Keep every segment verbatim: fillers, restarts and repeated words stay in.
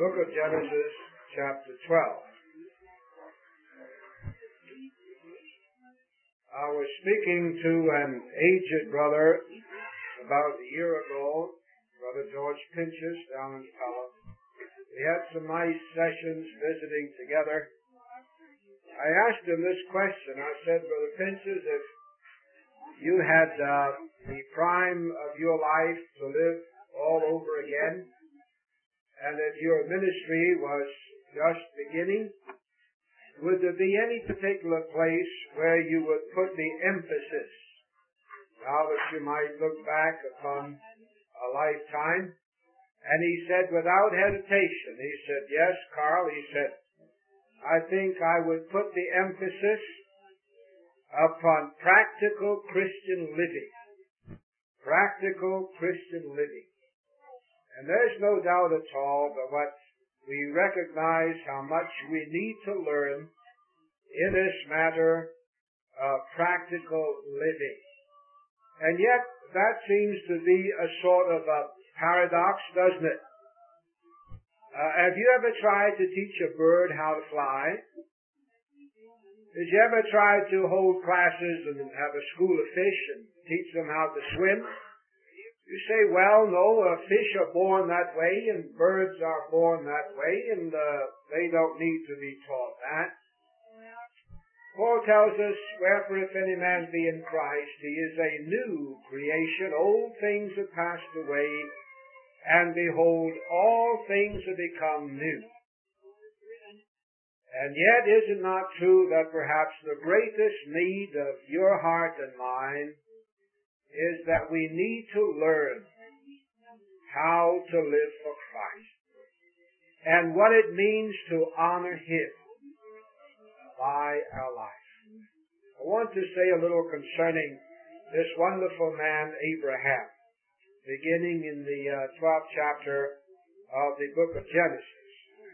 Book of Genesis, chapter twelve. I was speaking to an aged brother about a year ago, Brother George Pinchas down in Pella. We had some nice sessions visiting together. I asked him this question. I said, Brother Pinchas, if you had uh, the prime of your life to live all over again, and that your ministry was just beginning, would there be any particular place where you would put the emphasis, now that you might look back upon a lifetime? And he said without hesitation, he said, yes, Carl, he said, I think I would put the emphasis upon practical Christian living. Practical Christian living. And there's no doubt at all but what we recognize how much we need to learn in this matter of practical living. And yet, that seems to be a sort of a paradox, doesn't it? Uh, have you ever tried to teach a bird how to fly? Did you ever try to hold classes and have a school of fish and teach them how to swim? You say, well, no, uh, fish are born that way and birds are born that way, and uh, they don't need to be taught that. Paul tells us, wherefore if any man be in Christ, he is a new creation. Old things have passed away, and behold, all things have become new. And yet is it not true that perhaps the greatest need of your heart and mine is that we need to learn how to live for Christ and what it means to honor Him by our life. I want to say a little concerning this wonderful man, Abraham, beginning in the uh, twelfth chapter of the book of Genesis.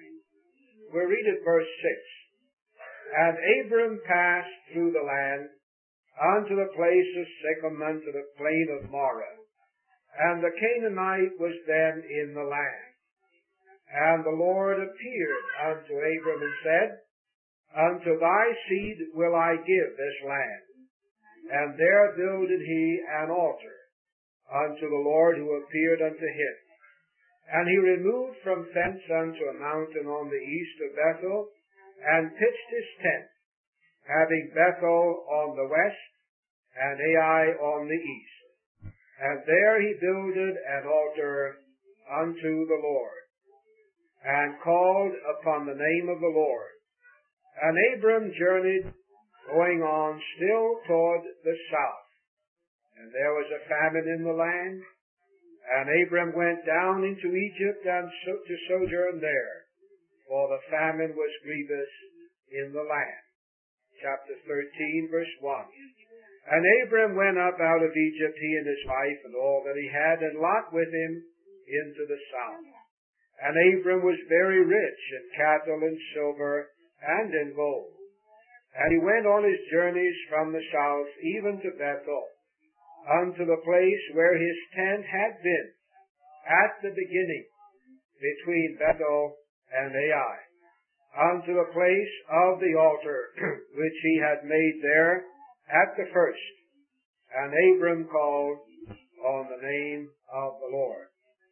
We read at verse six. And Abram passed through the land unto the place of Shechem, unto the plain of Moreh. And the Canaanite was then in the land. And the Lord appeared unto Abram and said, Unto thy seed will I give this land. And there builded he an altar unto the Lord who appeared unto him. And he removed from thence unto a mountain on the east of Bethel, and pitched his tent, having Bethel on the west, and Ai on the east. And there he builded an altar unto the Lord, and called upon the name of the Lord. And Abram journeyed, going on still toward the south. And there was a famine in the land, and Abram went down into Egypt and so, to sojourn there, for the famine was grievous in the land. Chapter thirteen, verse one. And Abram went up out of Egypt, he and his wife, and all that he had, and Lot with him into the south. And Abram was very rich in cattle and silver and in gold. And he went on his journeys from the south, even to Bethel, unto the place where his tent had been, at the beginning, between Bethel and Ai, unto the place of the altar which he had made there at the first. And Abram called on the name of the Lord.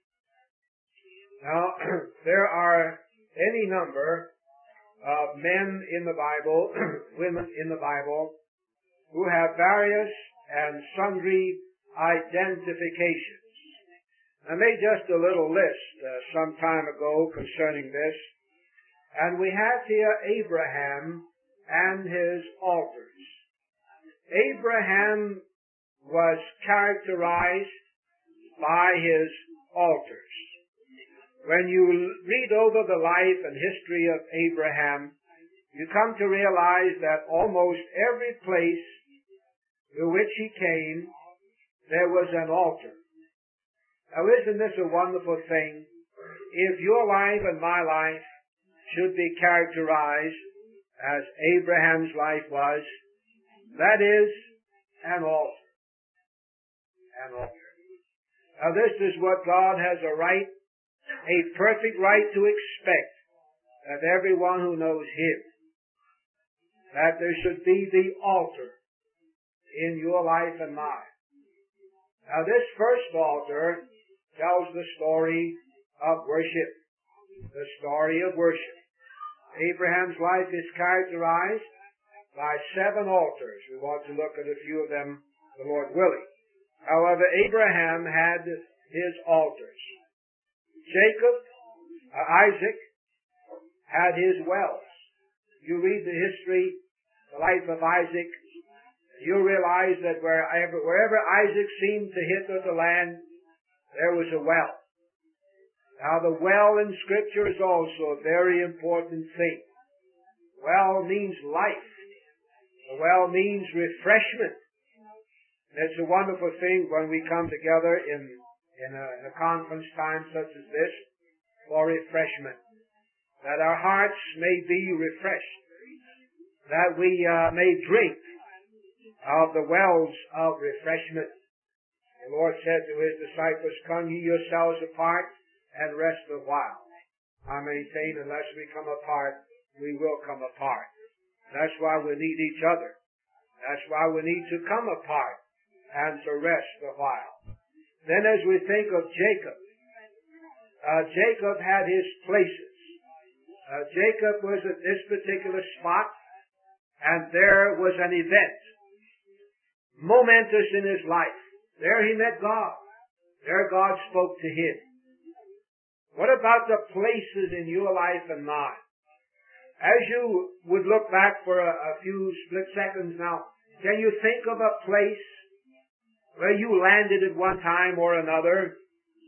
Now, there are any number of men in the Bible, women in the Bible, who have various and sundry identifications. I made just a little list uh, some time ago concerning this, and we have here Abraham and his altars. Abraham was characterized by his altars. When you read over the life and history of Abraham, you come to realize that almost every place to which he came, there was an altar. Now, isn't this a wonderful thing? If your life and my life should be characterized as Abraham's life was, that is an altar. An altar. Now, this is what God has a right a perfect right to expect of everyone who knows Him, that there should be the altar in your life and mine. Now this first altar tells the story of worship, the story of worship. Abraham's life is characterized by seven altars. We want to look at a few of them, the Lord willing. However, Abraham had his altars. Jacob, uh, Isaac, had his wells. You read the history, the life of Isaac, you realize that wherever, wherever Isaac seemed to hit with the land, there was a well. Now the well in Scripture is also a very important thing. Well means life. The well means refreshment. And it's a wonderful thing when we come together in, in, a, in a conference time such as this for refreshment. That our hearts may be refreshed. That we uh, may drink of the wells of refreshment. The Lord said to His disciples, "Come ye yourselves apart and rest a while." I maintain unless we come apart, we will come apart. That's why we need each other. That's why we need to come apart and to rest a while. Then as we think of Jacob, uh, Jacob had his places. Uh, Jacob was at this particular spot, and there was an event, momentous in his life. There he met God. There God spoke to him. What about the places in your life and mine? As you would look back for a, a few split seconds now, can you think of a place where you landed at one time or another,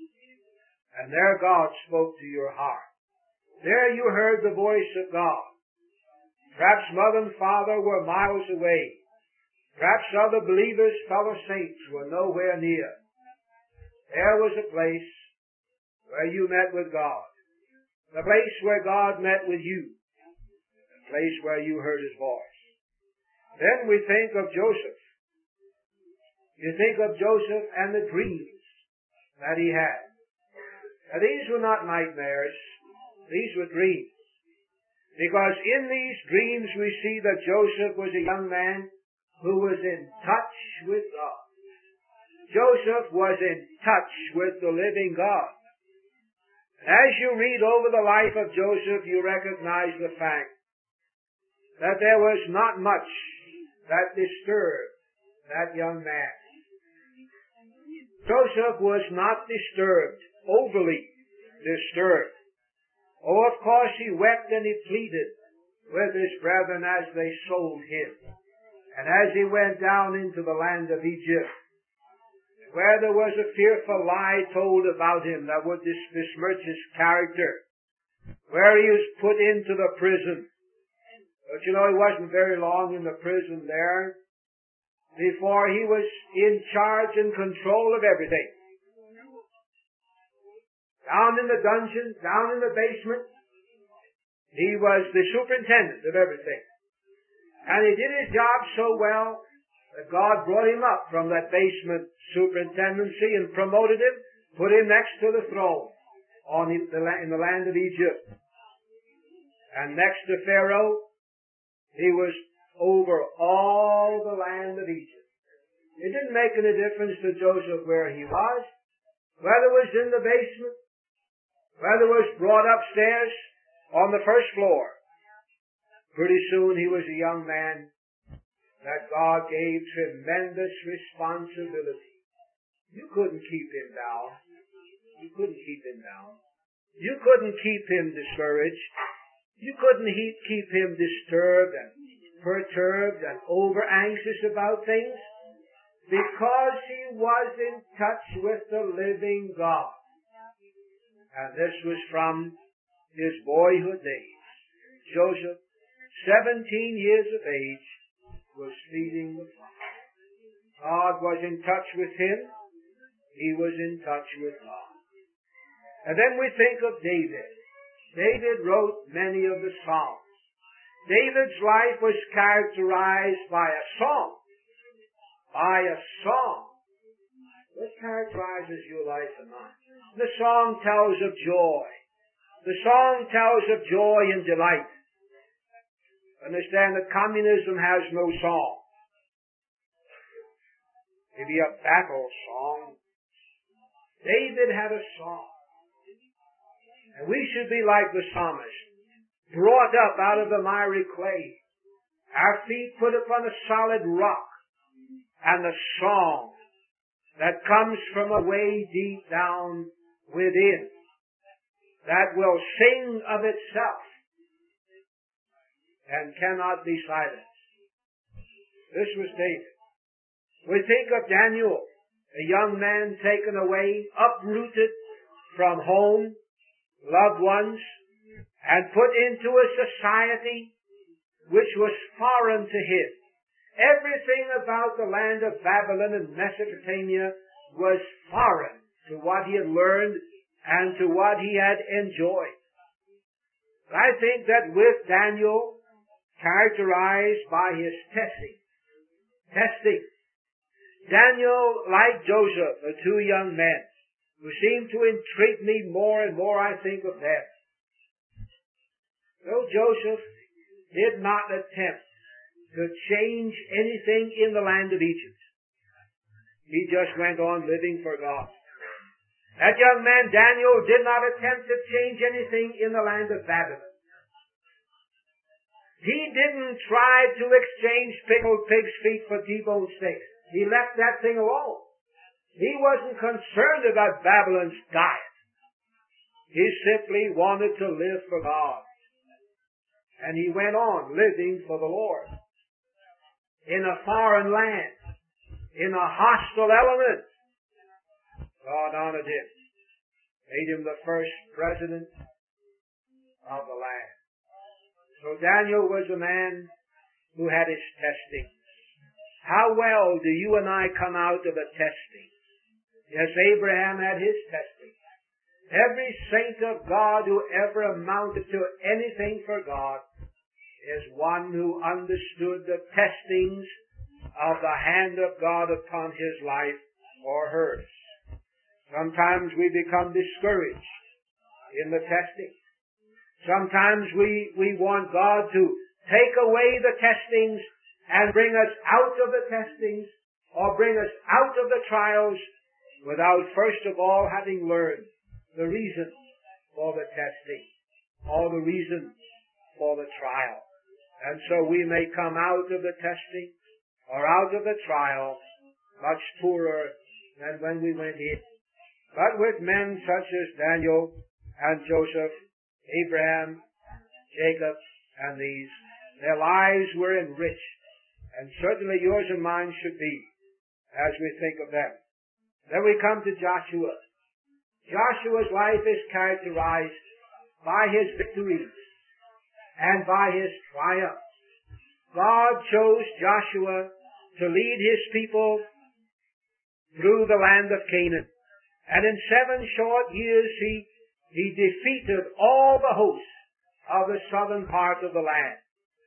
and there God spoke to your heart? There you heard the voice of God. Perhaps mother and father were miles away. Perhaps other believers, fellow saints, were nowhere near. There was a place where you met with God. The place where God met with you. The place where you heard His voice. Then we think of Joseph. You think of Joseph and the dreams that he had. Now these were not nightmares. These were dreams. Because in these dreams we see that Joseph was a young man who was in touch with God. Joseph was in touch with the living God. As you read over the life of Joseph, you recognize the fact that there was not much that disturbed that young man. Joseph was not disturbed, overly disturbed. Oh, of course he wept and he pleaded with his brethren as they sold him. And as he went down into the land of Egypt, where there was a fearful lie told about him that would besmirch his character, where he was put into the prison. But you know, he wasn't very long in the prison there before he was in charge and control of everything. Down in the dungeon, down in the basement, he was the superintendent of everything. And he did his job so well that God brought him up from that basement superintendency and promoted him, put him next to the throne on the, in the land of Egypt. And next to Pharaoh, he was over all the land of Egypt. It didn't make any difference to Joseph where he was, whether it was in the basement, whether it was brought upstairs on the first floor. Pretty soon he was a young man that God gave tremendous responsibility. You couldn't keep him down. You couldn't keep him down. You couldn't keep him discouraged. You couldn't he- keep him disturbed and perturbed and over anxious about things, because he was in touch with the living God. And this was from his boyhood days. Joseph, seventeen years of age, was feeding the flock. God was in touch with him. He was in touch with God. And then we think of David. David wrote many of the Psalms. David's life was characterized by a song. By a song. What characterizes your life and mine? The song tells of joy. The song tells of joy and delight. Understand that communism has no song. Maybe a battle song. David had a song. And we should be like the psalmist, brought up out of the miry clay, our feet put upon a solid rock, and the song that comes from away deep down within, that will sing of itself and cannot be silenced. This was David. We think of Daniel, a young man taken away, uprooted from home, loved ones, and put into a society which was foreign to him. Everything about the land of Babylon and Mesopotamia was foreign to what he had learned and to what he had enjoyed. I think that with Daniel, characterized by his testing, testing, Daniel, like Joseph, the two young men, who seem to intrigue me more and more, I think of them. Though Joseph did not attempt to change anything in the land of Egypt, he just went on living for God. That young man, Daniel, did not attempt to change anything in the land of Babylon. He didn't try to exchange pickled pig's feet for T-bone steaks. He left that thing alone. He wasn't concerned about Babylon's diet. He simply wanted to live for God. And he went on living for the Lord. In a foreign land, in a hostile element, God honored him, made him the first president of the land. So Daniel was a man who had his testing. How well do you and I come out of a testing? Yes, Abraham had his testing. Every saint of God who ever amounted to anything for God is one who understood the testings of the hand of God upon his life or hers. Sometimes we become discouraged in the testing. Sometimes we, we want God to take away the testings and bring us out of the testings or bring us out of the trials without first of all having learned the reason for the testing or the reason for the trial. And so we may come out of the testing or out of the trial much poorer than when we went in. But with men such as Daniel and Joseph, Abraham, Jacob, and these, their lives were enriched. And certainly yours and mine should be, as we think of them. Then we come to Joshua. Joshua's life is characterized by his victories and by his triumphs. God chose Joshua to lead his people through the land of Canaan. And in seven short years he, he defeated all the hosts of the southern part of the land.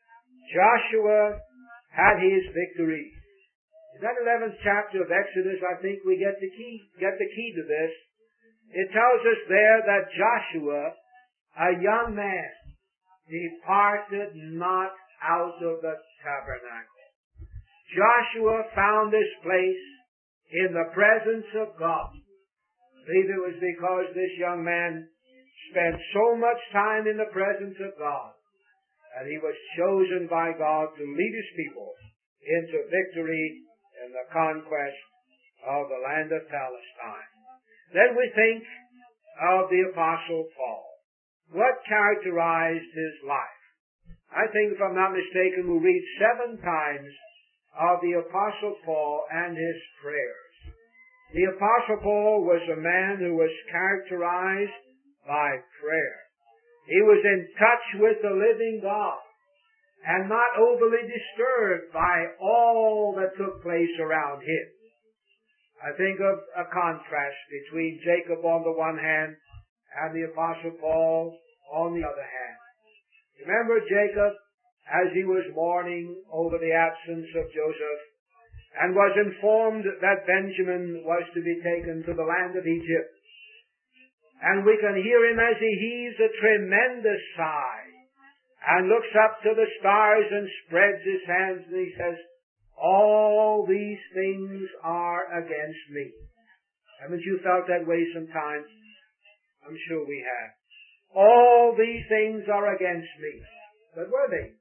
Joshua had his victory. In that eleventh chapter of Exodus, I think we get the key, get the key to this. It tells us there that Joshua, a young man, departed not out of the tabernacle. Joshua found this place in the presence of God. I believe it was because this young man spent so much time in the presence of God and he was chosen by God to lead his people into victory in the conquest of the land of Palestine. Then we think of the Apostle Paul. What characterized his life? I think, if I'm not mistaken, we'll read seven times of the Apostle Paul and his prayers. The Apostle Paul was a man who was characterized by prayer. He was in touch with the living God and not overly disturbed by all that took place around him. I think of a contrast between Jacob on the one hand and the Apostle Paul on the other hand. Remember Jacob, as he was mourning over the absence of Joseph, and was informed that Benjamin was to be taken to the land of Egypt. And we can hear him as he heaves a tremendous sigh and looks up to the stars and spreads his hands and he says, all these things are against me. Haven't you felt that way sometimes? I'm sure we have. All these things are against me. But were they?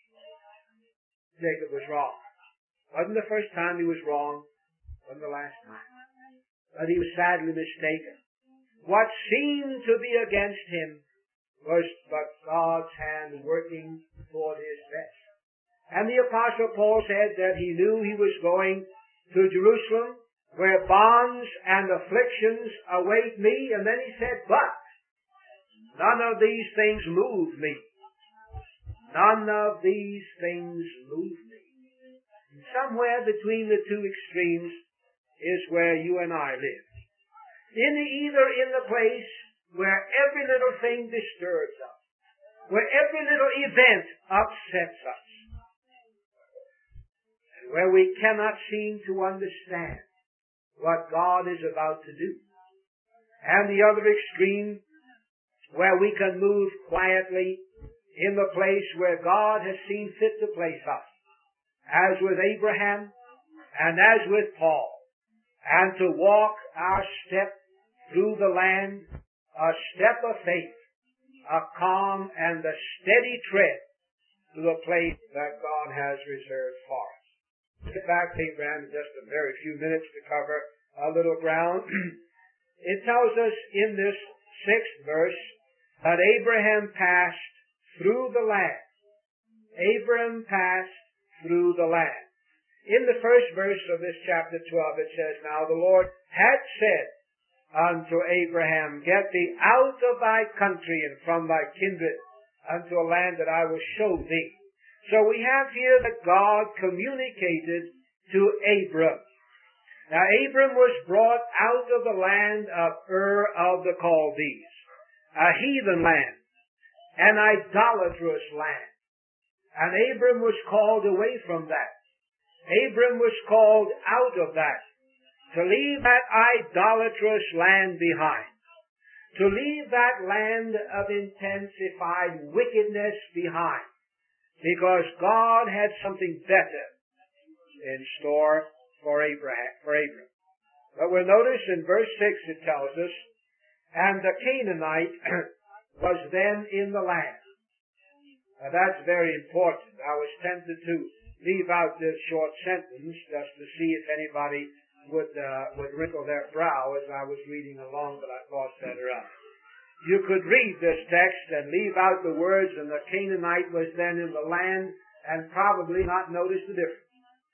Jacob was wrong. Wasn't the first time he was wrong. Wasn't the last time. But he was sadly mistaken. What seemed to be against him was but God's hand working toward his best. And the Apostle Paul said that he knew he was going to Jerusalem where bonds and afflictions await me. And then he said, but none of these things move me. None of these things move me. And somewhere between the two extremes is where you and I live. In the, either in the place where every little thing disturbs us, where every little event upsets us, and where we cannot seem to understand what God is about to do. And the other extreme, where we can move quietly in the place where God has seen fit to place us, as with Abraham and as with Paul, and to walk our step through the land, a step of faith, a calm and a steady tread to the place that God has reserved for us. Get back to Abraham in just a very few minutes to cover a little ground. It tells us in this sixth verse that Abraham passed through the land. Abraham passed through the land. In the first verse of this chapter twelve it says, now the Lord had said unto Abraham, get thee out of thy country and from thy kindred unto a land that I will show thee. So we have here that God communicated to Abram. Now Abram was brought out of the land of Ur of the Chaldees, a heathen land, an idolatrous land. And Abram was called away from that. Abram was called out of that, to leave that idolatrous land behind, to leave that land of intensified wickedness behind, because God had something better in store for Abraham. For Abram. But we'll notice in verse six it tells us, and the Canaanite was then in the land. Now that's very important. I was tempted to leave out this short sentence just to see if anybody would uh, would wrinkle their brow as I was reading along, but I thought better of it. You could read this text and leave out the words, and the Canaanite was then in the land, and probably not notice the difference.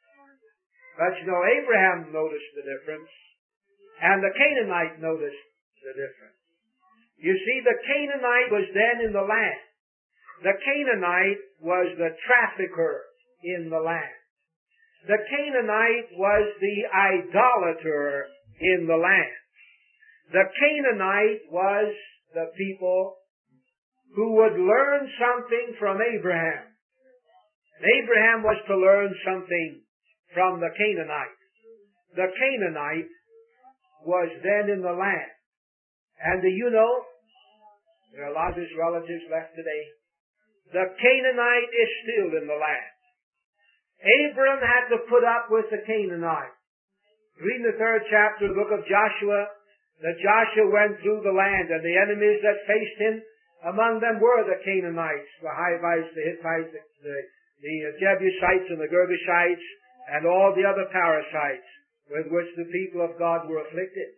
But you know, Abraham noticed the difference, and the Canaanite noticed the difference. You see, the Canaanite was then in the land. The Canaanite was the trafficker in the land. The Canaanite was the idolater in the land. The Canaanite was the people who would learn something from Abraham. And Abraham was to learn something from the Canaanite. The Canaanite was then in the land. And do you know, there are a lot of his relatives left today. The Canaanite is still in the land. Abram had to put up with the Canaanite. Read the third chapter of the book of Joshua, that Joshua went through the land, and the enemies that faced him, among them were the Canaanites, the Hivites, the Hittites, the, the, the Jebusites, and the Girgashites, and all the other parasites with which the people of God were afflicted.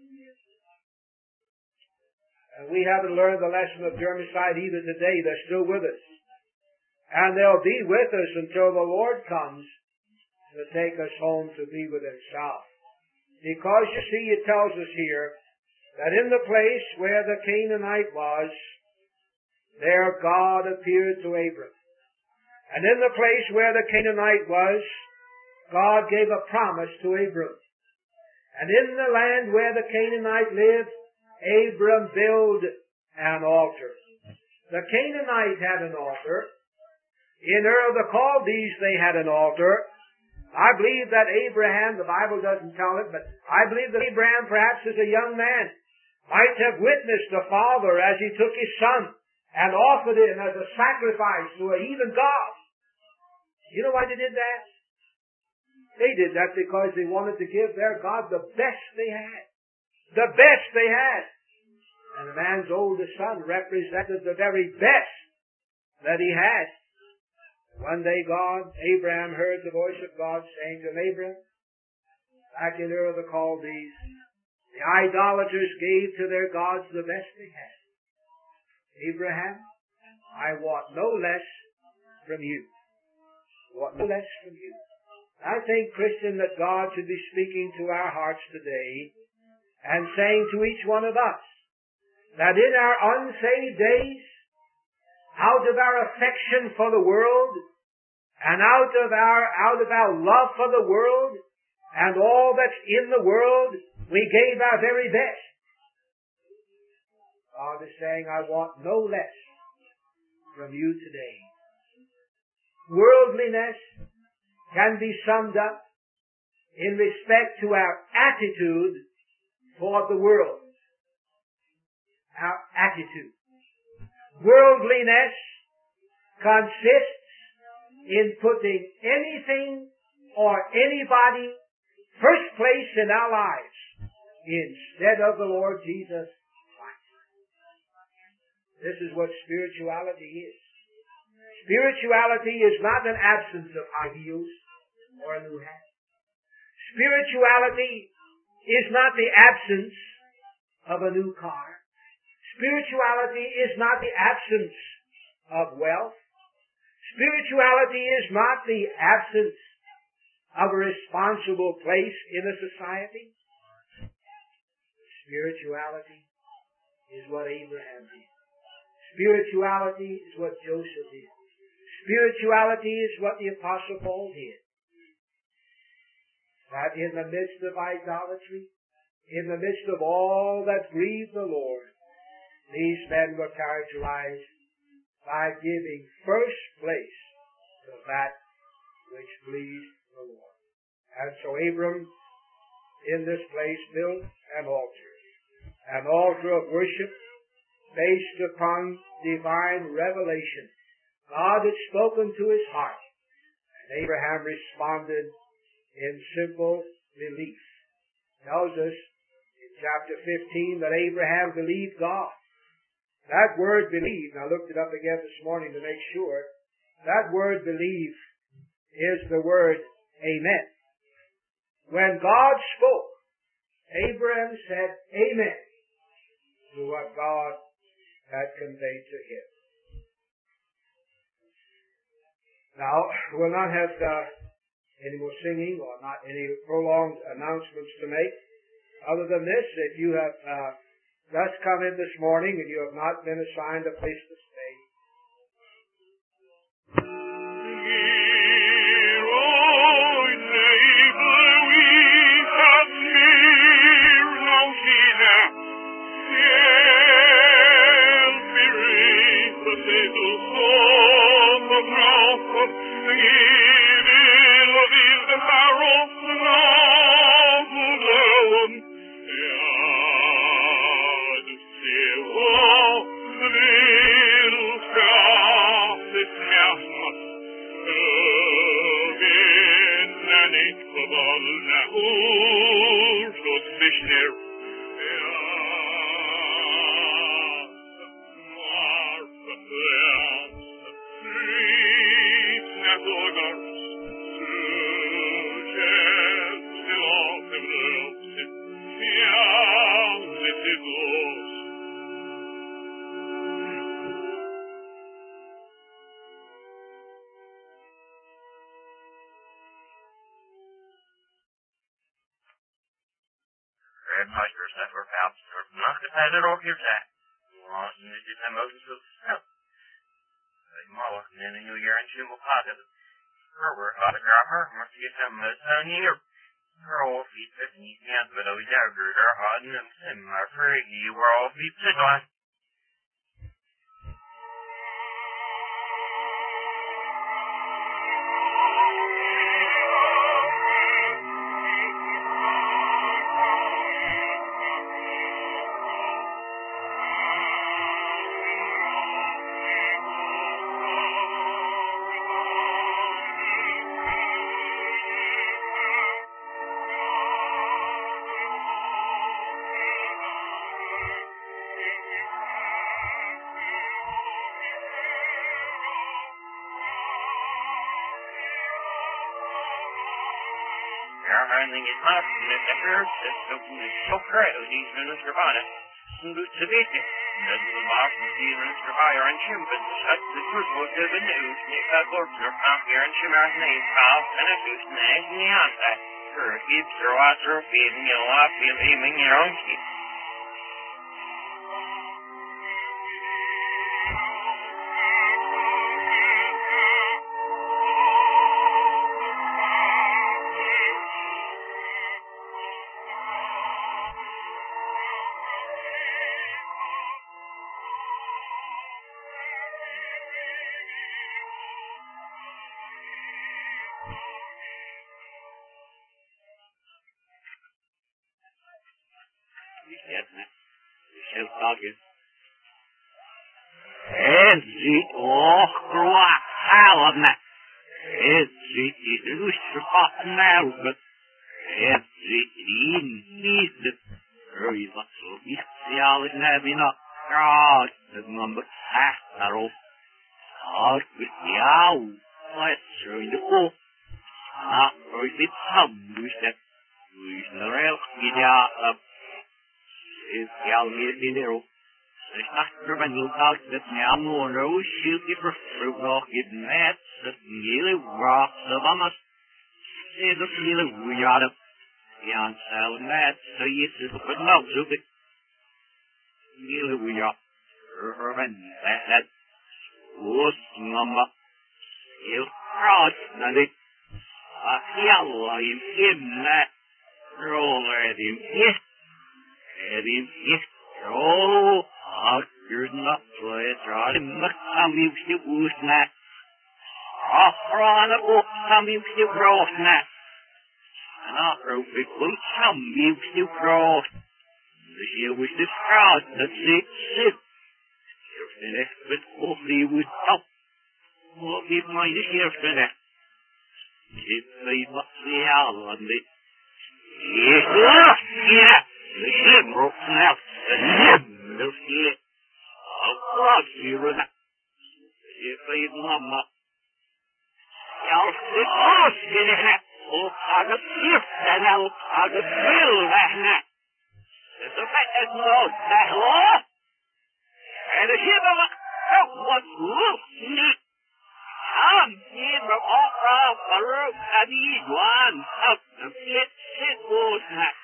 And we haven't learned the lesson of germicide even today. They're still with us. And they'll be with us until the Lord comes to take us home to be with Himself. Because, you see, it tells us here that in the place where the Canaanite was, there God appeared to Abram. And in the place where the Canaanite was, God gave a promise to Abram. And in the land where the Canaanite lived, Abram built an altar. The Canaanite had an altar. In Ur of the Chaldees they had an altar. I believe that Abraham, the Bible doesn't tell it, but I believe that Abraham, perhaps as a young man, might have witnessed the father as he took his son and offered him as a sacrifice to a heathen god. You know why they did that? They did that because they wanted to give their God the best they had. The best they had. And the man's oldest son represented the very best that he had. One day God, Abraham heard the voice of God saying to him, Abraham, back in Ur of the Chaldees, the idolaters gave to their gods the best they had. Abraham, I want no less from you. I want no less from you. I think, Christian, that God should be speaking to our hearts today and saying to each one of us that in our unsaved days, out of our affection for the world and out of our, out of our love for the world and all that's in the world, we gave our very best. God is saying, I want no less from you today. Worldliness can be summed up in respect to our attitude toward the world. Our attitude. Worldliness consists in putting anything or anybody first place in our lives instead of the Lord Jesus Christ. This is what spirituality is. Spirituality is not an absence of ideals or a new hat. Spirituality is not the absence of a new car. Spirituality is not the absence of wealth. Spirituality is not the absence of a responsible place in a society. Spirituality is what Abraham did. Spirituality is what Joseph did. Spirituality is what the Apostle Paul did. That in the midst of idolatry, in the midst of all that grieved the Lord, these men were characterized by giving first place to that which pleased the Lord. And so Abram, in this place, built an altar. An altar of worship based upon divine revelation. God had spoken to his heart, and Abraham responded in simple belief. It tells us in chapter fifteen that Abraham believed God. That word believe, I looked it up again this morning to make sure, that word believe is the word amen. When God spoke, Abraham said amen to what God had conveyed to him. Now, we'll not have uh, any more singing or not any prolonged announcements to make. Other than this, if you have uh, just come in this morning and you have not been assigned a place to stay, herning is not met the herb, so crowd, these minutes are on it. Good to be there. That the box and dealers for hire and chimpin, shut the truth was given news, Nick that Gorpner found here and Shimmer's name, house, and a few snags in the onset. Sure, keeps your water feeding, you'll not be leaving your own keep. Ezit okra halna. Ezit ilustra melbet. Ezit inid. Röjva så viktiga näbina. Ja, det man betraktar och har viktiga och ett röjde på. Ja, röjde sambuset. Röjde gidja upp. Viktiga med dinero. After when you talk that now more no shoot you for fruit rock it mad that nearly rock the mamas is a feeling we ought to beyond salad mad so you just put no soup it nearly we ought and that that was mama you cross nothing I feel you in that roll at him yes at him yes roll you're not playing, right? Look, some you still use that. Oh, on a book, some you still cross that. And after a big week, some you still cross. The year was this cross, that's it, sit. Here's the next bit, hopefully you would help. We'll give mine this year for that. If they must be out on the. Yeah, yeah, the ship broke out. The ship, the ship. Of course you were not. If they mama. Y'all sit off, get it. Oh, I got shift and I'll, I got bill that night. It's a bad note, that law. And the ship of a, oh, what's loose, neat. I'm in the all around the room, and he's one up the pit, sit, was that.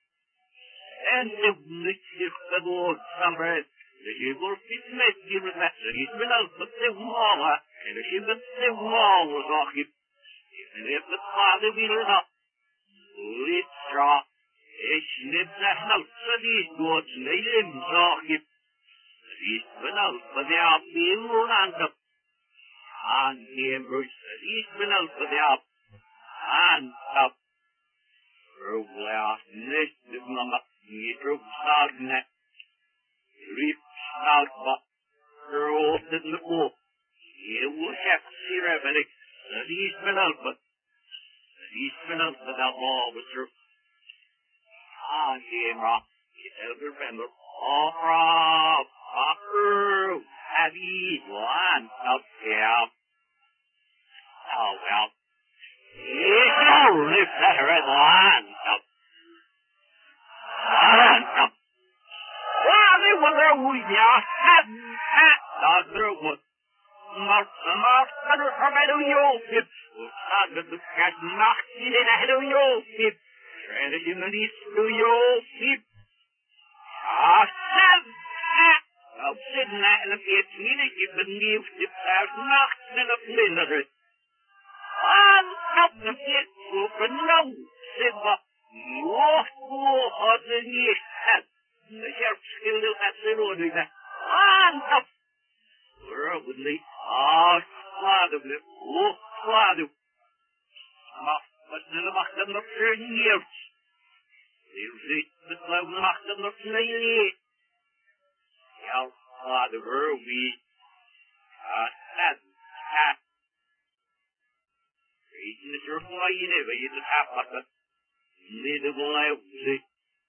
And the shift the Lord somewhere. The evil fitness given that he's been out but the wall, and the ship that the wall was off him. Even if the father will not, it's straw, it's nib that house, so these goats lay limbs off him. He's been out for the up, being run up. And him, Bruce, he's been out for the up, and up. Probably off this, the mama, he drove starting that. Reap out but rolled in the pool. It will have to see revenue. That he's been out but he's been out but that ball was through. Ah, game rock. You tell me remember. All rock. Up through. Have ye one up here. Oh well. It's only better at one up. One up. They were there with ya, hat, hat, dog, there was. Mark, mark, better from a new York, I've got the cat knocked in a new York, trying to give me New York. Ah, seven, hat, I'm sitting at the pit, meaning if the new ship has knocked in a flinder. One up the pit, open no, silver, more, more, or the new hat. The sheriff still knew that they were doing that. On up! Probably. Ah, father, oh, father. But the macht them nog voor years. You see, the cloud macht them nog twee Jouw vader, wie? Ah, dat, dat. Weet je, het is er voor je neer, weet je, het afpakken. Niet de beleid, zie.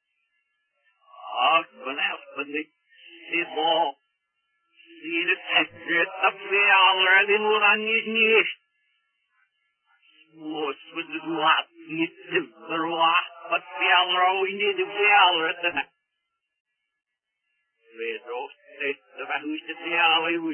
Ah, vanaf van die zitbal. Zie je het echt op twee anderen die moet aan je niet. Moest met de laat Yitterwa, but Fialro, we need to Fialro at the night. There's all states of a who's the Fialro.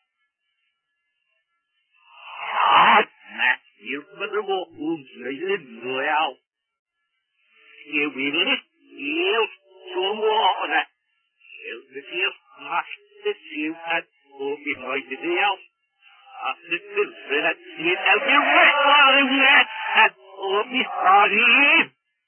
Ah, Matt, you for the walk, who's the well. Here we live, you, some water. Here's the field, much the seal at, or behind the deal. After the filter that you tell me what while in that, at, or behind him.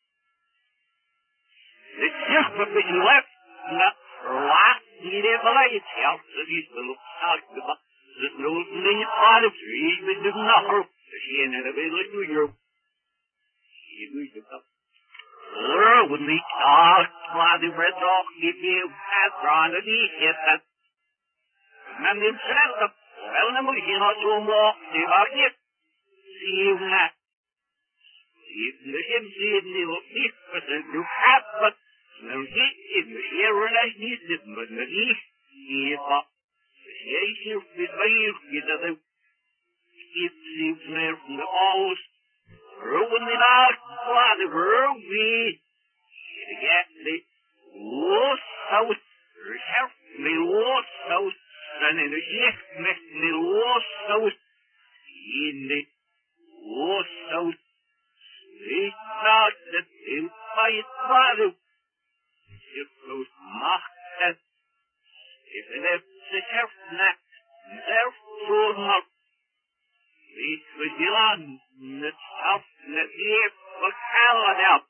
The silk of the left, not right, he never lay itself, so he's the look out the box. There's no thing part of trees, but there's nothing. She ain't a village to you. She was the cup. Or when we talk, while the red dog give you has drawn to the hip that. Remember himself, the well, the movie not so more, the argument. See you not. If the him see it, the little piece, but then you have, but no heat in the air, and I need it, but the heat, he is up. Jeetje, dit ben je dat ook. Iets meer van de ouders. Roepen in haar, laten we wie. Ja, de looshoud. Zelf met looshoud. En in de jeugd met de looshoud. In de looshoud. Niet naar de deel bij het vader. Je bloot macht het. If it is the self neck, self soul not. It was the land, the self, the ear, but hell it out.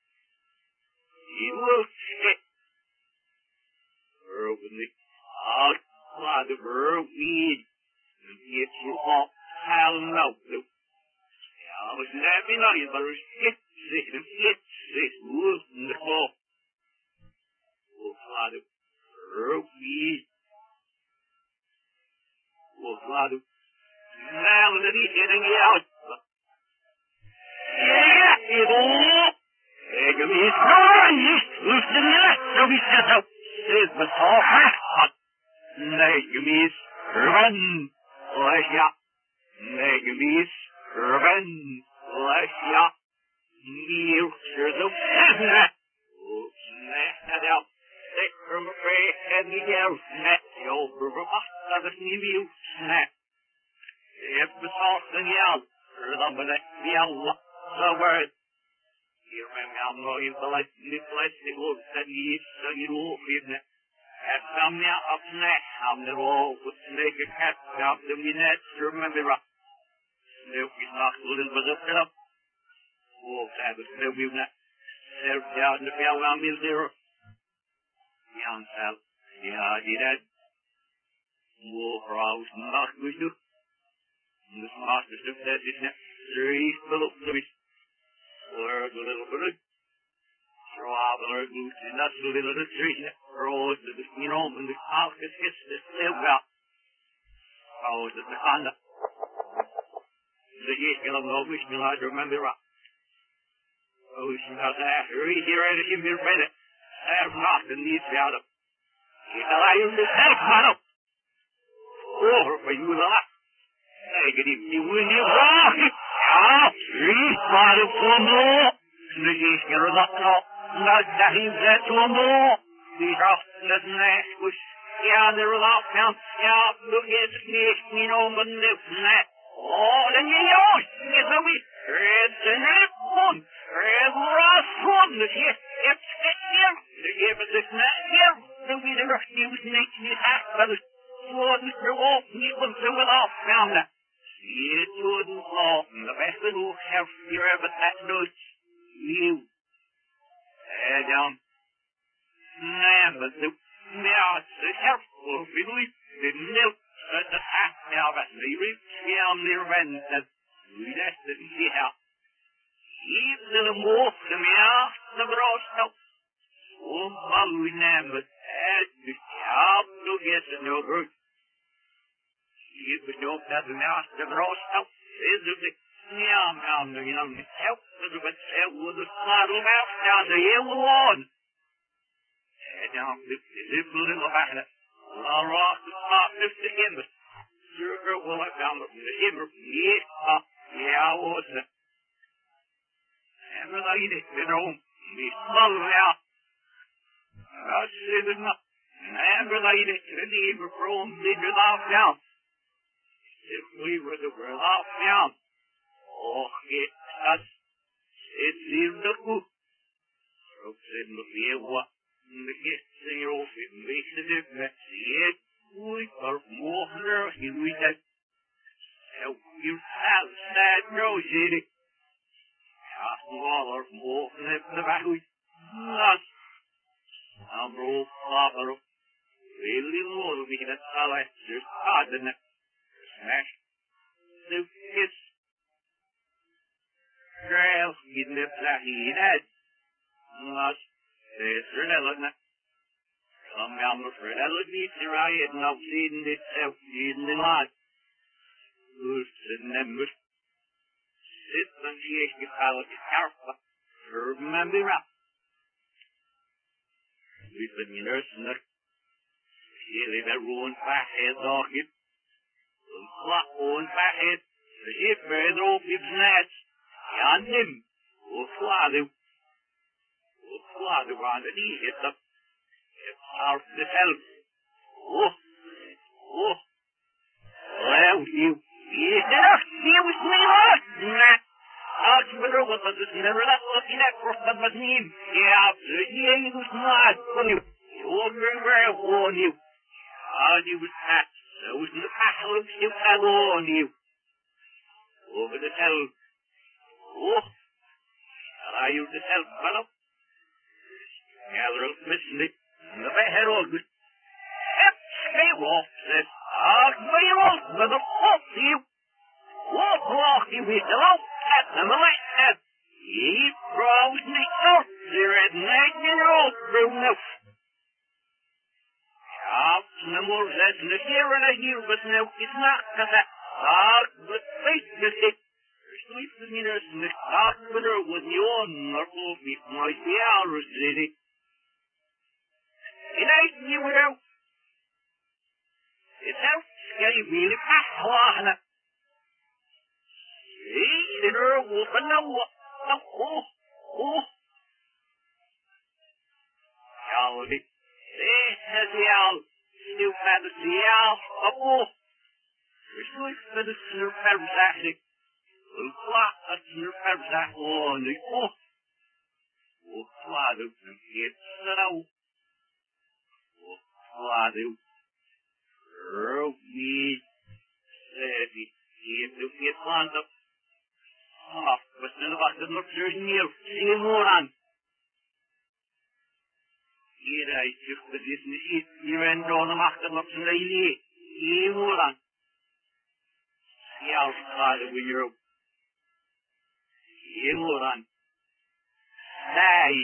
He will sit. Open the out, by the verb weed, and get you all hell no. I was never know, but it's get sick, and get sick, wolf in the fall. Oh, Father. Ruby. Oh, Father. Now that he's getting out. Yeah, it all. Egg me, run! Loosen the left, so we set out. Says the tall hot. Egg me, run. Let's ya. Egg me, run. Let's ya. Meal, sure, the snap. Oh, snap out. Take from a prey and the air snap. The old river of the new snap. If the salt and yell, remember that yell, the word. You remember how no you the light, the light, the wood, that you so you will feed it. At some now up net, I'm the wall with snake a cat out the net, remember rock. Snoop is not a little bit of it up. Wolf had the snoop you net. Served down the bell around me zero. Young Sal, yeah, he did. Wolf rouse not with you. The smartest of that is necessary, Philip Lewis. Learn a little bit of throw out the learn loose and that's a little bit of tree. Roll to the skin home and the carcass hits the slave out. Oh, the Honda. The gate will know which me I remember up. Oh, she has that. Read here at him in Reddit. Have not the need out of. He's alive himself, man up. Over for you lot. Hey, good evening, will you walk? Ah, three, five, four more. The gate will not know. Not that he's that one more. These are the next wish. Yeah, there was all count. Yeah, look at the snake, you know, but live from that. Oh, then you know, get the wheat. Red the net one. Red Ross one. The shit, it's here. The give us this net here. The wheat of the snake in his hat, but the sword is the wolf, and he was the will off found that. See it wouldn't fall. The best little help you ever that knows you. There down. Nah, but the now it's the helpful really didn't know that the hat now that they reach down their end that we just didn't see how. Even the more the mouth the broad help. Oh, we never had to help to get to know her. If we don't have the mouth the broad help, is it now, now, you know, help with the help with the saddle mouth down the yellow one. Down the little back of it. I'll rock the spot just to him, but sure will I found the him. Yeah, yeah, I was it. leiden in om. Vi smalver ja. Ja, siden na. Never leiden to the neighbor from the off down. If we were the world off down. Oh, it us. It's in the book. Strokes in the viewa. The gets in your office makes a difference. Yet, we are more here. We said, so you have that rose in it. Half the wall or more than the battle. Not. I'm roll father. Really low me that salad. There's hard in it. Smash. The kiss. Trail. He lives that he had. Not. There's an element. Some gamble for an element. Here I had not seen this out in the lot. Who's the numbers? Sit on the edge of the pallet. Careful. Remember up. We've been nursing her. Here they've been rolling fathead doggy. Some clock rolling fathead. The ship further off his nest. And him. Oh, father. Oh, father, on the knee hit them. It's out the help. Oh. Oh. Well, you. Yeah, he was me, Lord. Nah. Out with her with us, never that looking at for the name. Yeah, he was not on you. You were very well on you. And you was hat. So was the battle of you had on you. Over the hell. Oh. And I used to tell fellow. Gather up missing it. And the bad head all good. Stay off, says. I'll be off with the fuck to you. Walk, walk, you with the low. And the light said, ye froze me up, there at night in old room now. Shops and the more says, and the here and a here, but now it's not because that dark, but face the sick. There's sleeping in us, and the dark with her with the own, or both me, might be ours, lady. And I see you without. It's out, scary, really fast, Alana. See, the wolf and the wolf. Oh, oh. Howdy. This is the owl. Still had the owl. Oh, there's no for the snurf of that. Well, what a snurf of that one. Oh, oh, father, it's so. Oh, father. Roby. Said he, he took his plant up. Ah, but then about the nurture near, see more on. Here I took the business eat, you and on the master of the lady, see more on. See how far we are. See more on. Die.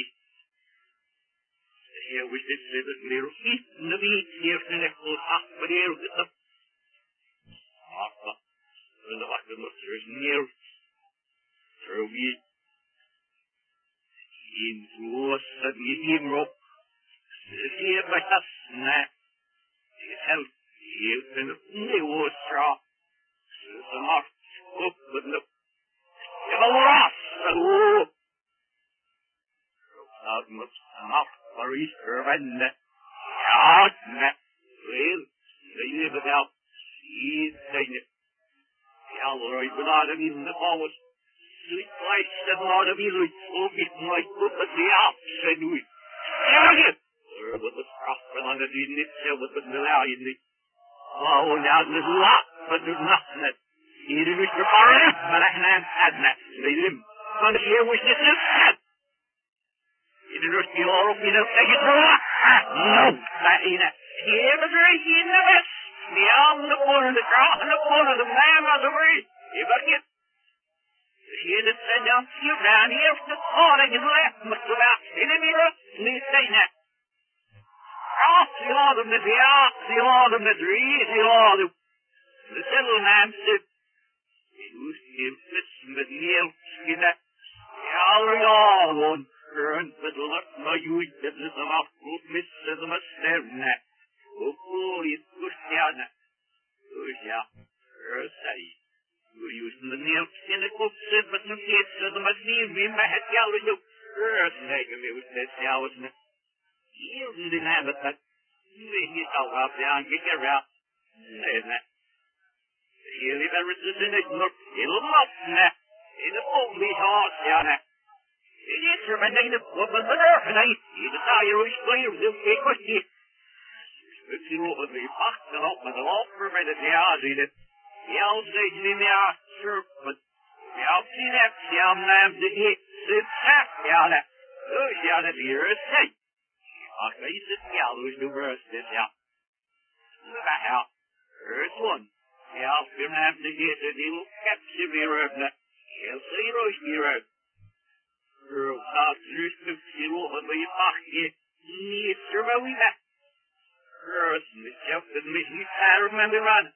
Here was this little little eat in the beach here to the full half, but here with the. Ah, but then about the nurture near. Roby. Into us and we him rope. See if I have snap. It helps you in the new straw. So not up with the. Give a loss. Oh. Out must not for Easter and out net. Well, they live it out. He's saying it. The alloy without him in the forward. Sweet life said not of you, oh, it might put the out, said we. Arrogant! Or with the prosper on the didn't it tell what the million did. Oh, now there's a lot, but there's nothing that. He didn't wish for foreign, but I can't add that. They live. But here wish this is that. He didn't wish the all, you know, take it for a no, that ain't it. Here was right in the best. Beyond the corner, the cross, and the corner, the man of the way. If I get. He had said down here, down here, the corner, his left, must go out, in the mirror, and he's saying that. Off the autumn, the off the autumn, the trees, the autumn. The little man said, he was him, listen, but he'll see that. All in all, one current, but look, my youth, that is the mouth, who's missing the mustard, that. Oh, he's good down, that. Oh, yeah, her say. Using the nail in the cook said, but no kids to the machine, we might have yelled you. Earth, nigga, me was this hours, and you didn't have it, but you get out of there and get your out. Saying that. You live everything in it, look, it'll not snap. It'll only horse down there. It is for my native woman, but earth, and I, you the Irish players, they'll take what you. If you over the box and open the all for me, the hours in it. The old stage in the hour, sure, but the old see that, the old lamb to eat, sit half down there. Oh, shout at the earth, say. I say, sit down, who's the worst this out. Look at how. Earth one. The old lamb to eat, the little captive here, he'll say, roast your earth. Girl, not just to see what we fuck it. Need to remember that. Earth, myself, and me, I remember run.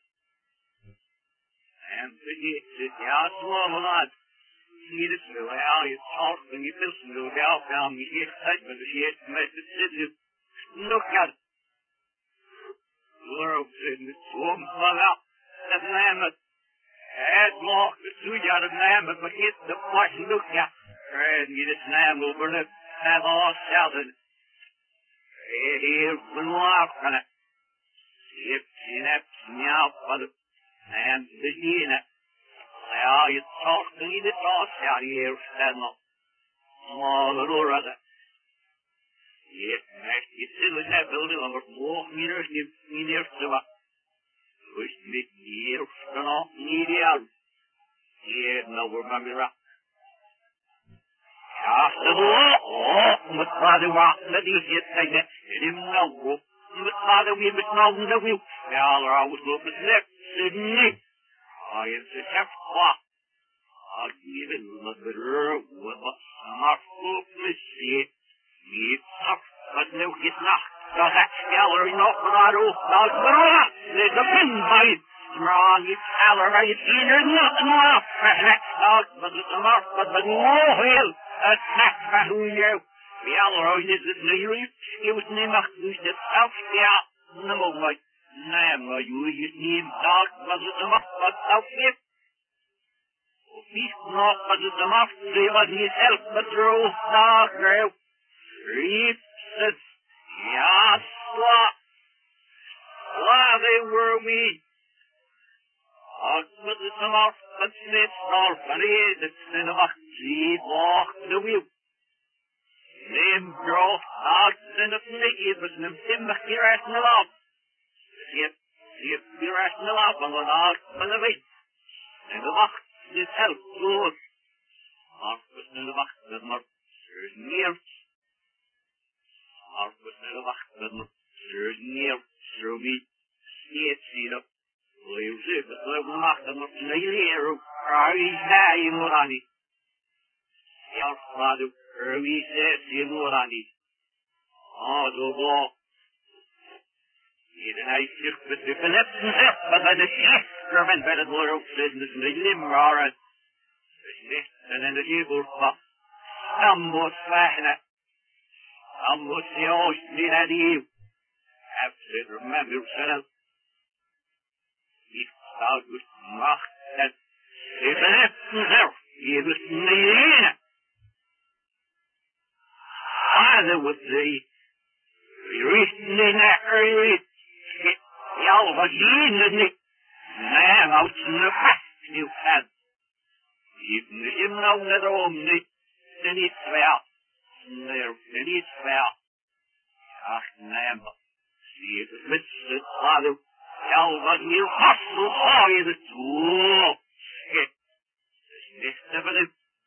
And to get it, yeah, small a lot. See this little how you talk and you listen to the outbound, you get excitement, you get messages. Look at it. World said, this woman hung out. That lamb, add more to suit out of lamb, but hit the flush and look at. And you just lamb over it, have all shouted. Here's the laugh, and it. If you have meow for the and the hyena. Now you talk to me the toss out here, stand up. Small little rather. Yes, next you still in that building over four meters near to us. Wish me here, turn off, need out. Here, no, remember that. After the law, oh, but father was that he hit like that. It didn't know. But father, we was not in the wheel. Now, I was looking at that. Sydney. I am the chef. I'll give it a little bit of what was not full of shit. It's tough, but no, it's not. So that gallery, not for that old dog, but all there's a pin bite. Wrong, it's gallery, it's either nothing off. Next dog, but it's a mark, but the no hill. Attack, but who knew? The gallery is the nearly, it was never used to self, yeah, no, like. Nam, you just need dog, but it's a mark, but self, yeah. He's not, but it's a mark, they was himself, but through dog, girl. Reeps, yes, what? Why they were we? Oh, but it's a mark, but it's all funny, it's in a mark, see, walk the wheel. Name, girl, dogs in the flicky, but no timber here at the love. Yep, yep, here at the love, on the dog, on the way. And the mark is help, good. Mark was in the mark, the mark, there's near. Mark was in the mark, the mark, there's near. Through me, see it, see it. Leave it, but the mark, the mark, the hero, are we dying, Morani? Your father, we said, see Morani. Oh, the law. Even I shift with the connections, but by the shift, German better world business in the Limrara. The shift, and then the evil fuck. Some was fashionable. Some was the old did at you. Have to remember yourself. If thou would mock that, if an himself, he was near. Father would say, we reached in that area. Y'all was using it. Man, out in the past you had. Even if you know that only, then it's well. There, then it's well. Ach, man, see if it fits the father. Y'all was here hustle for you the tool. Shit. This is the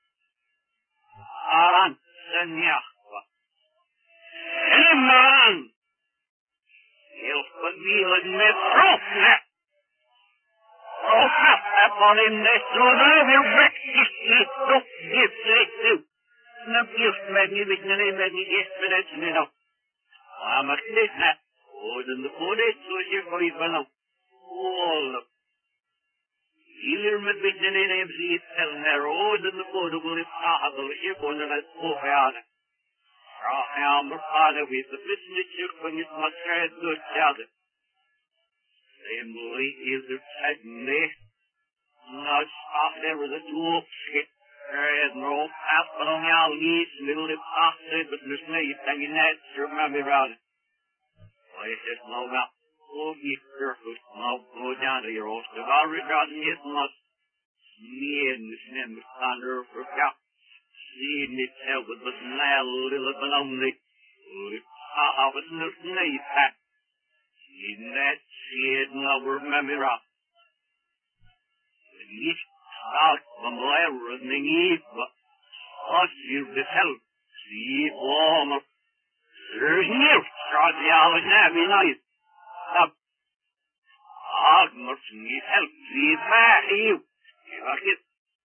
Aran, Sanyahwa. Hey, man! He'll put me in the throat net. Oh, crap, upon him, this throat, I will wreck this shit. Don't give it to. No gift, man, you wish no name, man, you guess, but that's me now. I'm a kid, that. Oh, then the food is so here for you, fellow. Oh, look. Either me big the name, see it, tell her, oh, then the food will be possible, here for the night, oh, father. Oh, now, my father, with the business, you're going to must try to do it, Same way is the tight nest. not stop there with a tool skip. There is no path but on the alleys, little if opposite, but there's no thing in that, remember around it. Well, it's just no about, oh, be careful, no, go down to your old stuff. I'll regard it, must, me and this name was thunder for cow. See me tell with the smell, little but only. I was not need that. In that shit, no, remember around. Niet out van blijven niet, maar als je de helft ziet, oh, maar er is niet, gaat je alles naar beneden. Dat, als maar niet helft, zie het maar heel. Je wacht het.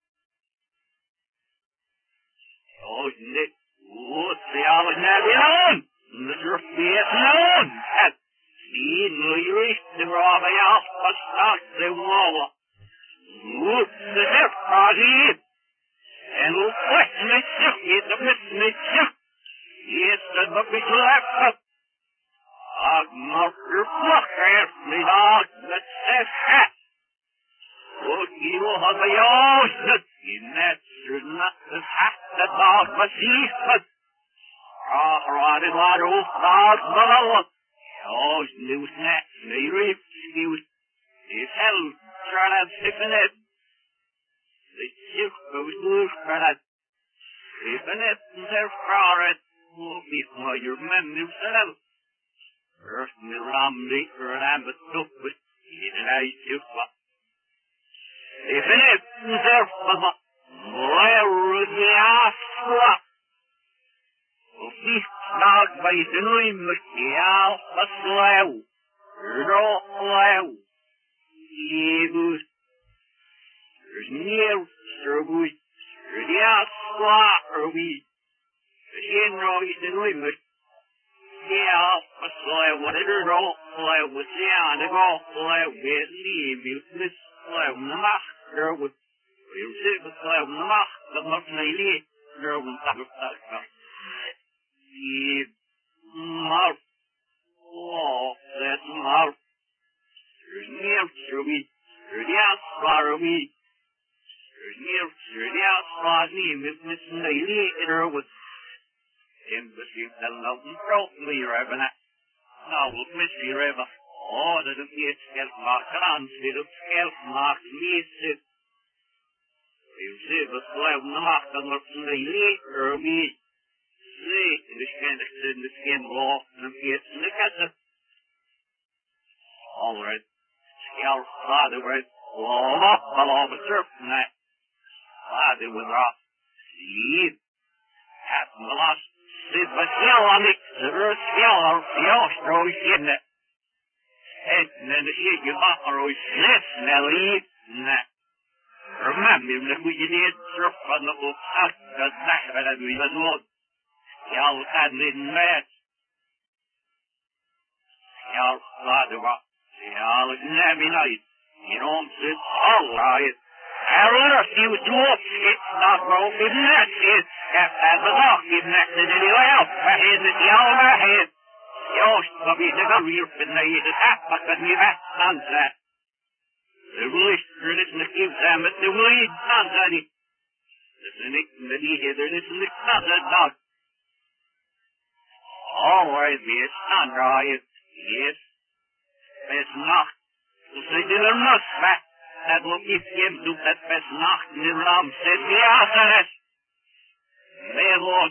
Als niet, hoe je alles naar beneden. Dat er veel nood hebt. Zie, nu je is de raven, ja, pas straks de wallen. Look, the death party, and we'll question it, it's a business, yes, the bucket left up. I'll not your pluck, me dog, that says hat. Look, you will have a yawn, in that there's not the hat that dog must see, but ah, rotted lot of dog, but I look. Oh, new snacks, they reef, excuse, it's hell. Try to stick in it. The ship goes loose for that. If an it and their forest will be for your men themselves. First, the ramby for an ambit soup with in an ice soup. If an it and their forest, where would the ass flop? Well, feast not by the name of the alpha slow. You're slow. Jebus, there's near Serbuis, there's the outlaw, or we, the general is in limit. Yeah, a slay, whatever, all slay, with the end of all slay, with leave you, this slay, the master with, you see the slay, the master, not lady, there was that of that. Ye, mark, oh, that's mark. There's near Serbi, there's the outlaw, we, there's near, there's the outlaw, with Miss Lady, in her with embassy, that love and probably ribbon. Now, with Missy River, oh, that of the scalp mark, and instead of scalp mark, me sit. You see the slab mark, and look in the later, me see, the skin, the skin off, and the kids in the castle. All right. Scalp father was all up, all over surfing that. Father was off. See, happened the last. Sit but still on it, the earth still on the ostro is in it. And then the shit you got or is this, Nelly, nah. Remember that we did surf on the book out, the back of it, we was lost. Y'all had it in match. Y'all father was. Y'all is nabby night. You don't sit all right. I learned you to up, it's not broken, that's it. Got that was off, you've next to the well. I had the yell in my head. You're stubby to the rear, and they eat it half, but then you have done that. The lister, listen to keep them, but the weed, done that. Listen to the heather, listen to the dog. Always be a son, right? Yes. It's not. Listen to the mustache. Dat wil ik hem doen, dat best nacht in de ram zit. Ja, dat is. Nee, los.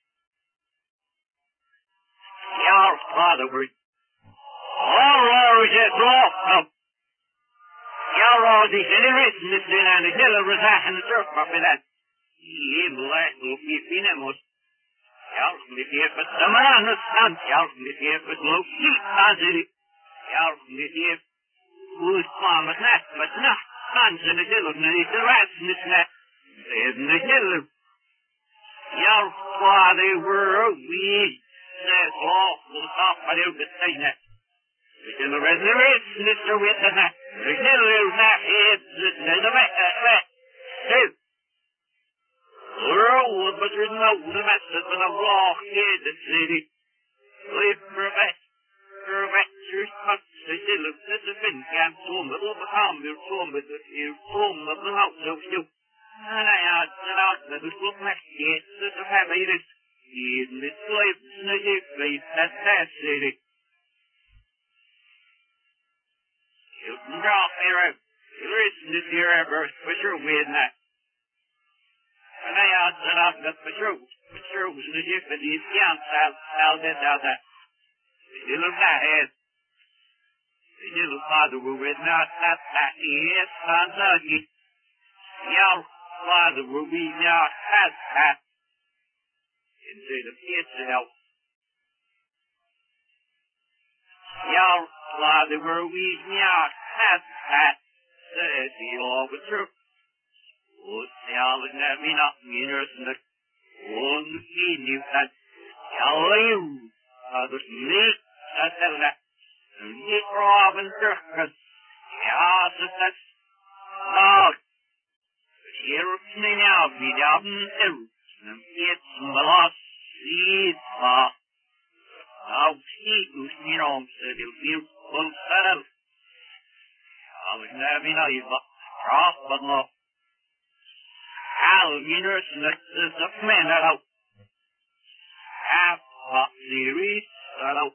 Ja, vader, wordt. Oh, Lord, je droog op. Ja, Lord, die zijn er is, niet zijn aan de hele rezaag en de surf, maar voor dat. Je blijft op je vinden moet. Ja, niet even de man het stand. Ja, niet even loop niet aan zitten. Ja, niet even. Who's mom at that, but not sons in the hill of the rats in the snap. In the hill of your father were we said awful off by the same that. In the resurrection, Mister with the net. The hill of that head, the back at that. Two. Oh, but there's no the message of the walk in the city. Live for a best. For a best, you're the hill of the fin camp to a little bit come to some with the some of the house of you. And I had an out that was look like it, that the family is in the slave in the place that that city. You can drop there, you listen to your ever, for sure, with that. And I had an out that for sure, for sure, was the gift of these young child, child that out that. You look at it. The little father will not have that yes, and lucky. Your father will be not have that. Instead of itself. Your father will be not have that. Says the officer. What's the all in that mean up meters and the one feed you that. Yell you. Father, me. That's that. Niet Robin Turkens. Ja, dat is. Nou. Hier op de nou, die hebben het. En iets belas. Ziet maar. Nou, zie dus niet om ze wil veel volstellen. Ja, we hebben nou je wat. Kracht wat nog. Al minus, dat is een man dat. Half wat series, dat.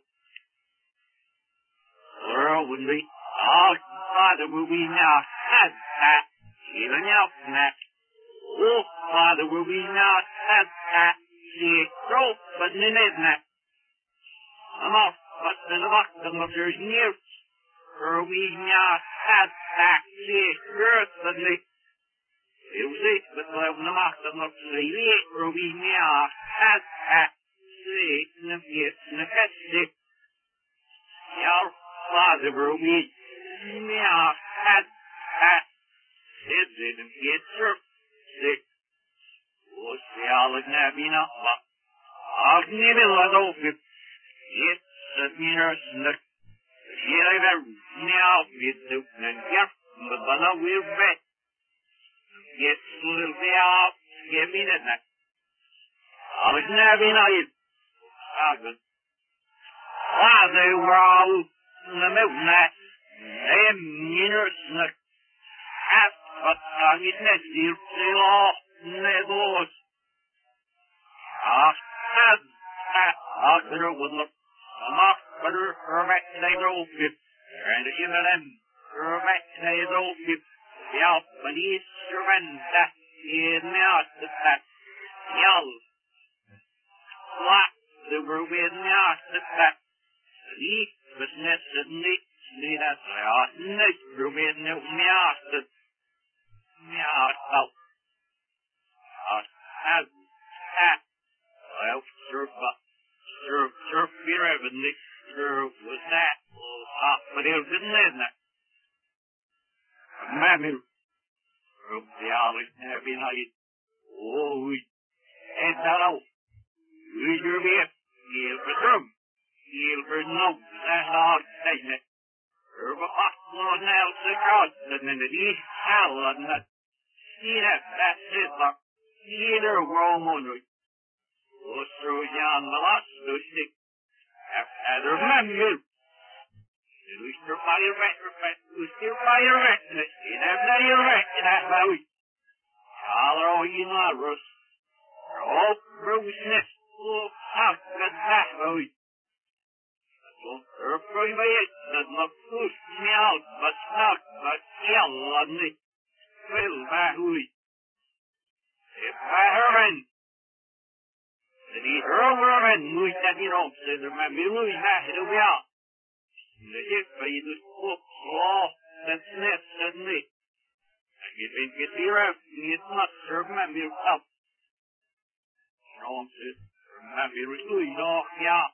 World would be all Father will be now had that even else that oh Father will be now had that see so but in that I'm off but the box of mother's near or we now had that see earth but the you see but the box of mother's or we now had that see in the in the head stick yeah Father will be now had that it's in the future sick. What's the all of Nabina? I'll never let off it. It's a mirror snuck. Here I am now with the and but I will bet. It's a little bit off. Give me that. I'll never know it. Father will. The midnight, and miners, half but on it next year, they all never. Ah, had that other would look a lot better for back they drove it, and even then, for back they drove it, the Albanese servant that is not the fact. Yell. What the were with not the fact. But necessarily, need us out, never with no master. Meow out. Out, have, have. Well, surf up, surf, surf, your heavenly, surf was that. Ah, but it didn't end that. Mammy, surf the alley, happy night. Oh, we, and that out. We do it, he'll return. He'll return. That's all saying it. Herb a hot one else the cross, and then it is hell on that. See that, that's it, look. Either wrong on it. Oh, through John the last, so sick. After remember. We still fire right, we still fire right, and it's in every right, and that's how we. All you know, Russ. Oh, Bruceness. Oh, how good that how we. Herb going by it, that not push me out, but not, but yell on me. Well, by who? If I heard that he heard and we said, you know, said there might be really bad to be out. The hip by the book, law, that's net, suddenly. And you think it's here, it's not serve my mirror up. You know, said, my mirror, you know, yeah.